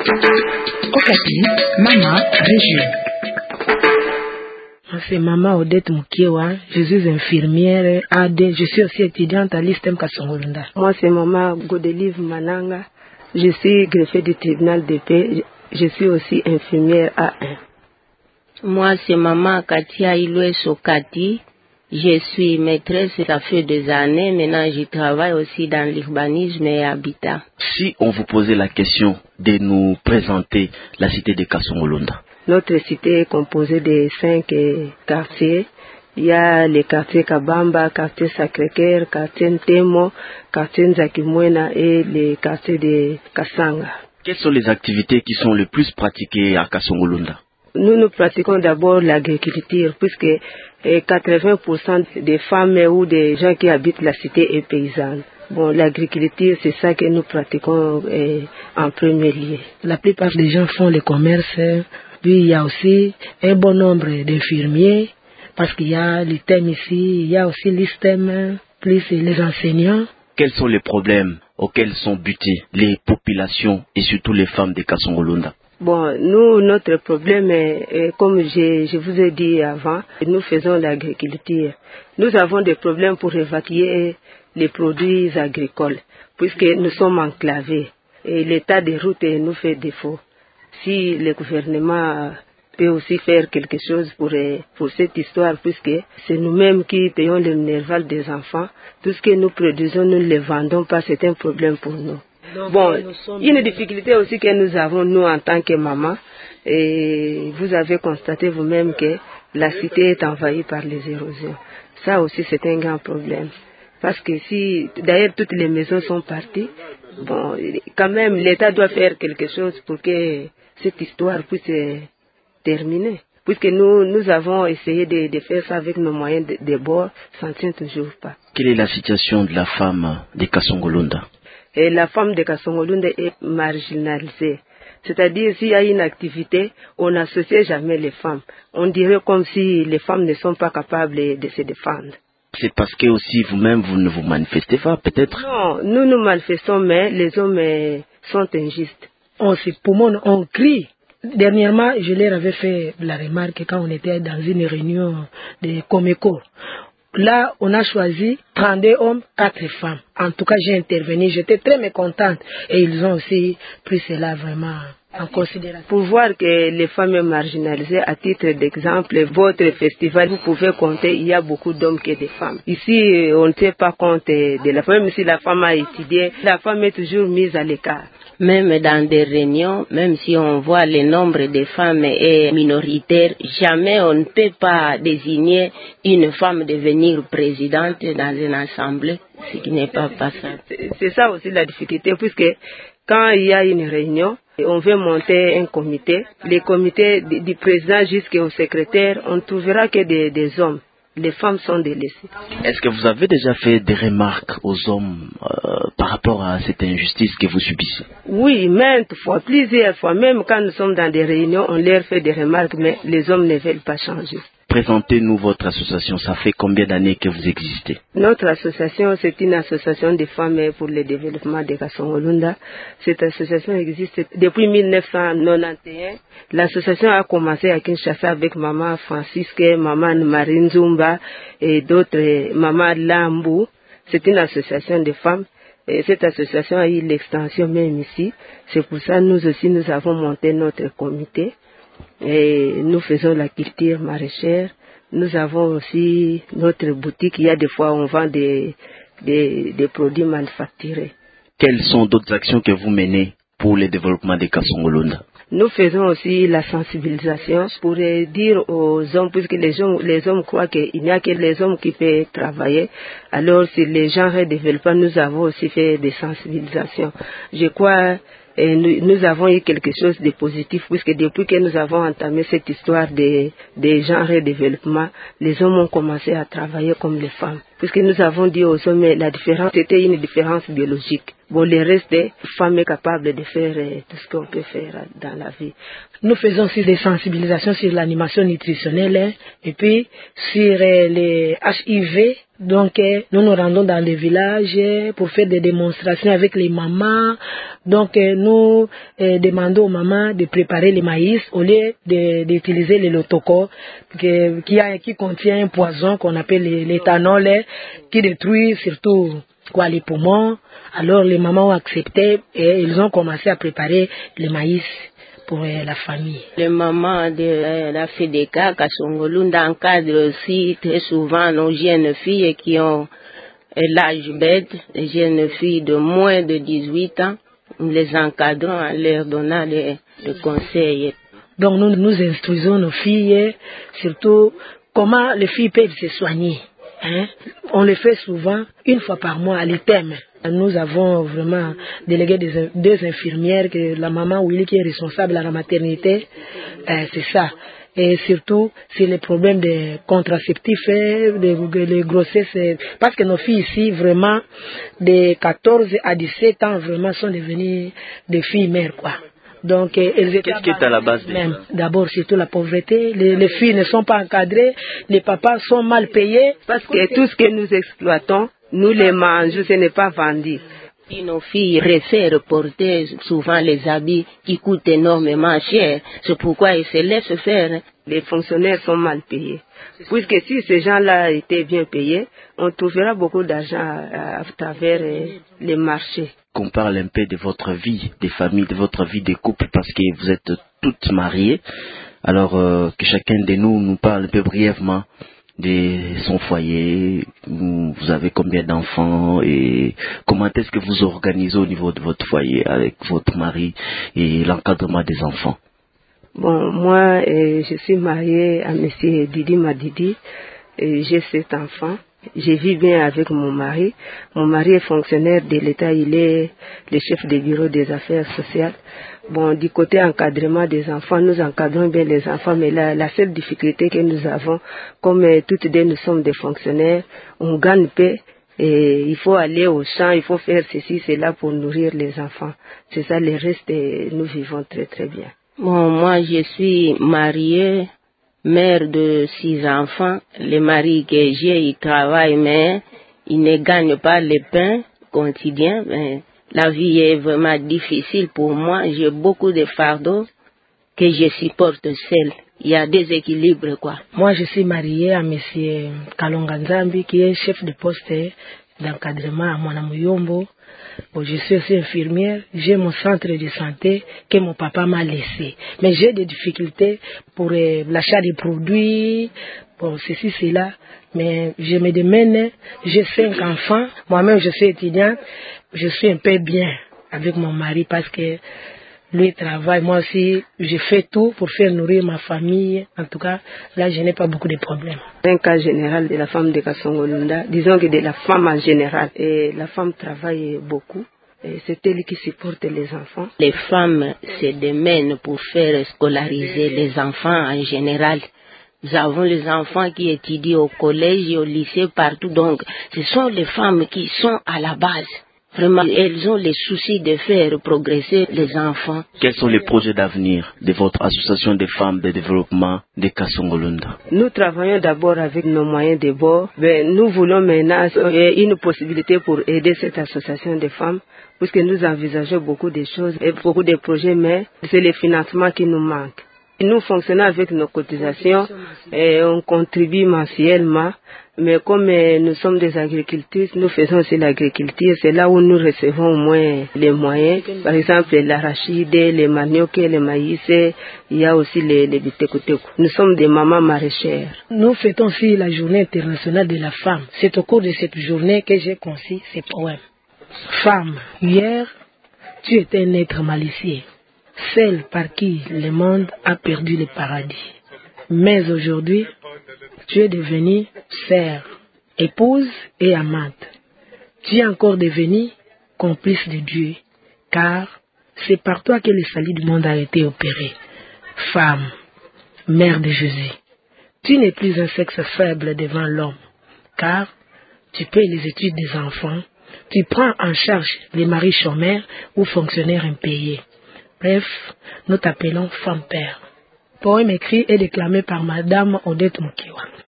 Okapi, Mama Région. C'est Maman Odette Mukiewa, je suis infirmière AD, je suis aussi étudiante à l'ISTEM Kasongolunda. Moi c'est Maman Godelive Mananga, je suis greffier du tribunal de paix, je suis aussi infirmière A1. Moi c'est Maman Katia Iloué Sokati, je suis maîtresse, ça fait des années, maintenant je travaille aussi dans l'urbanisme et habitat. Si on vous posait la question de nous présenter la cité de Kasongolunda. Notre cité est composée de 5 quartiers. Il y a les quartiers Kabamba, quartier Sacré-Cœur, quartier Ntemo, quartier Nzakimwena et les quartiers de Kasanga. Quelles sont les activités qui sont les plus pratiquées à Kasongolunda? Nous pratiquons d'abord l'agriculture puisque 80% des femmes ou des gens qui habitent la cité est paysanne. Bon, l'agriculture, c'est ça que nous pratiquons en premier lieu. La plupart des gens font le commerce. Puis il y a aussi un bon nombre d'infirmiers, parce qu'il y a l'ITEM ici, il y a aussi l'ISTEM, plus les enseignants. Quels sont les problèmes auxquels sont butées les populations et surtout les femmes de Kasongolunda? Bon, nous, notre problème est comme je vous ai dit avant, nous faisons l'agriculture. Nous avons des problèmes pour évacuer les produits agricoles, puisque nous sommes enclavés et l'état des routes nous fait défaut. Si le gouvernement peut aussi faire quelque chose pour cette histoire, puisque c'est nous-mêmes qui payons le minerval des enfants, tout ce que nous produisons, nous ne le vendons pas, c'est un problème pour nous. Bon, une difficulté aussi que nous avons, nous, en tant que maman, et vous avez constaté vous-même que la cité est envahie par les érosions. Ça aussi, c'est un grand problème. Parce que si, d'ailleurs, toutes les maisons sont parties, bon, quand même, l'État doit faire quelque chose pour que cette histoire puisse terminer. Puisque nous avons essayé de faire ça avec nos moyens de bord, ça ne tient toujours pas. Quelle est la situation de la femme de Kasongolunda? Et la femme de Kasongolunda est marginalisée. C'est-à-dire, s'il y a une activité, on n'associe jamais les femmes. On dirait comme si les femmes ne sont pas capables de se défendre. C'est parce que aussi vous-même, vous ne vous manifestez pas, peut-être? Non, nous nous manifestons, mais les hommes sont injustes. On se pomone, on crie. Dernièrement, je leur avais fait la remarque quand on était dans une réunion de Comeco. Là, on a choisi 32 hommes, 4 femmes. En tout cas, j'ai intervenu, j'étais très mécontente. Et ils ont aussi pris cela vraiment en considération. Pour voir que les femmes sont marginalisées, à titre d'exemple, votre festival, vous pouvez compter, il y a beaucoup d'hommes que de femmes. Ici, on ne tient pas compte de la femme. Même si la femme a étudié, la femme est toujours mise à l'écart. Même dans des réunions, même si on voit le nombre de femmes est minoritaire, jamais on ne peut pas désigner une femme devenir présidente dans une assemblée, ce qui n'est pas passable. C'est ça aussi la difficulté, puisque quand il y a une réunion, on veut monter un comité. Les comités du président jusqu'au secrétaire, on ne trouvera que des hommes. Les femmes sont délaissées. Est-ce que vous avez déjà fait des remarques aux hommes par rapport à cette injustice que vous subissez? Oui, maintes fois, plusieurs fois. Même quand nous sommes dans des réunions, on leur fait des remarques, mais les hommes ne veulent pas changer. Présentez-nous votre association. Ça fait combien d'années que vous existez? Notre association, c'est une association de femmes pour le développement de Kasongolunda. Cette association existe depuis 1991. L'association a commencé à Kinshasa avec Maman Francisque, Maman Marine Zumba et d'autres, Maman Lambou. C'est une association de femmes. Et cette association a eu l'extension même ici. C'est pour ça que nous aussi, nous avons monté notre comité. Et nous faisons la culture maraîchère. Nous avons aussi notre boutique. Il y a des fois on vend des produits manufacturés. Quelles sont d'autres actions que vous menez pour le développement de Kasongolunda? Nous faisons aussi la sensibilisation pour dire aux hommes, puisque les hommes croient qu'il n'y a que les hommes qui peuvent travailler. Alors si les gens ne développent pas, nous avons aussi fait des sensibilisations. Je crois nous avons eu quelque chose de positif, puisque depuis que nous avons entamé cette histoire des genres de développement, les hommes ont commencé à travailler comme les femmes. puisque nous avons dit aux hommes la différence était une différence biologique. Bon, le reste des femmes est capable de faire tout ce qu'on peut faire dans la vie. Nous faisons aussi des sensibilisations sur l'animation nutritionnelle et puis sur les HIV. Donc, nous nous rendons dans les villages pour faire des démonstrations avec les mamans. Donc, nous demandons aux mamans de préparer le maïs au lieu d'utiliser le lotoko qui contient un poison qu'on appelle l'éthanol qui détruit surtout les poumons. Alors, les mamans ont accepté et ils ont commencé à préparer le maïs pour la famille. Les mamans de la FEDECA, Kasongolunda, encadrent aussi très souvent nos jeunes filles qui ont l'âge bête, les jeunes filles de moins de 18 ans. Nous les encadrons en leur donnant des conseils. Donc nous instruisons nos filles, surtout comment les filles peuvent se soigner. On le fait souvent une fois par mois à l'ITEM. Nous avons vraiment délégué deux infirmières, que la maman Willy qui est responsable à la maternité, c'est ça. Et surtout, c'est les problèmes de contraceptifs, de grossesses, parce que nos filles ici, vraiment, de 14 à 17 ans, vraiment, sont devenues des filles mères, quoi. Donc, qu'est-ce qui est à la base de ça? D'abord, surtout la pauvreté. Les filles ne sont pas encadrées, les papas sont mal payés. Parce que tout ce que nous exploitons, nous les mangeons, ce n'est pas vendu. Si nos filles préfèrent porter souvent les habits qui coûtent énormément cher, c'est pourquoi ils se laissent faire. Les fonctionnaires sont mal payés. Puisque si ces gens-là étaient bien payés, on trouvera beaucoup d'argent à travers les marchés. Qu'on parle un peu de votre vie, des familles, de votre vie de couple, parce que vous êtes toutes mariées. Alors que chacun de nous parle un peu brièvement de son foyer, vous avez combien d'enfants et comment est-ce que vous organisez au niveau de votre foyer avec votre mari et l'encadrement des enfants? Bon, moi, je suis mariée à monsieur Didi Madidi, j'ai 7 enfants. Je vis bien avec mon mari. Mon mari est fonctionnaire de l'État, il est le chef du bureau des affaires sociales. Bon, du côté encadrement des enfants, nous encadrons bien les enfants, mais la seule difficulté que nous avons, comme toutes deux nous sommes des fonctionnaires, on gagne peu et il faut aller au champ, il faut faire ceci, cela pour nourrir les enfants. C'est ça, le reste, nous vivons très très bien. Bon, moi je suis mariée, mère de 6 enfants. Le mari que j'ai, il travaille, mais il ne gagne pas le pain quotidien. Mais la vie est vraiment difficile pour moi. J'ai beaucoup de fardeaux que je supporte seule. Il y a des équilibres, quoi. Moi, je suis mariée à monsieur Kalonga Nzambi, qui est chef de poste d'encadrement à Mwanamuyombo. Bon, je suis aussi infirmière, j'ai mon centre de santé que mon papa m'a laissé. Mais j'ai des difficultés pour l'achat des produits, bon, ceci, cela. Mais je me démène, j'ai 5 enfants, moi-même je suis étudiante, je suis un peu bien avec mon mari parce que lui travaille, moi aussi je fais tout pour faire nourrir ma famille. En tout cas, là je n'ai pas beaucoup de problèmes. Un cas général de la femme de Kasongolunda, disons que de la femme en général, et la femme travaille beaucoup. C'est elle qui supporte les enfants. Les femmes se démènent pour faire scolariser les enfants en général. Nous avons les enfants qui étudient au collège et au lycée partout. Donc, ce sont les femmes qui sont à la base. Vraiment, elles ont les soucis de faire progresser les enfants. Quels sont les projets d'avenir de votre association des femmes de développement de Kasongolunda? Nous travaillons d'abord avec nos moyens de bord. Nous voulons maintenant une possibilité pour aider cette association de femmes, puisque nous envisageons beaucoup de choses et beaucoup de projets, mais c'est le financement qui nous manque. Nous fonctionnons avec nos cotisations et on contribue mensuellement. Mais comme nous sommes des agriculteurs, nous faisons aussi l'agriculture. C'est là où nous recevons au moins les moyens. Par exemple, l'arachide, les manioc, les maïs, il y a aussi les bitekuteku. Nous sommes des mamans maraîchères. Nous fêtons aussi la journée internationale de la femme. C'est au cours de cette journée que j'ai conçu ces poèmes. Femme, hier, tu étais un être malicieux, celle par qui le monde a perdu le paradis. Mais aujourd'hui, tu es devenue sœur, épouse et amante. Tu es encore devenue complice de Dieu, car c'est par toi que le salut du monde a été opéré. Femme, mère de Jésus, tu n'es plus un sexe faible devant l'homme, car tu payes les études des enfants, tu prends en charge les maris chômeurs ou fonctionnaires impayés. Bref, nous t'appelons femme-père. Poème écrit et déclamé par Madame Odette Mukiwa.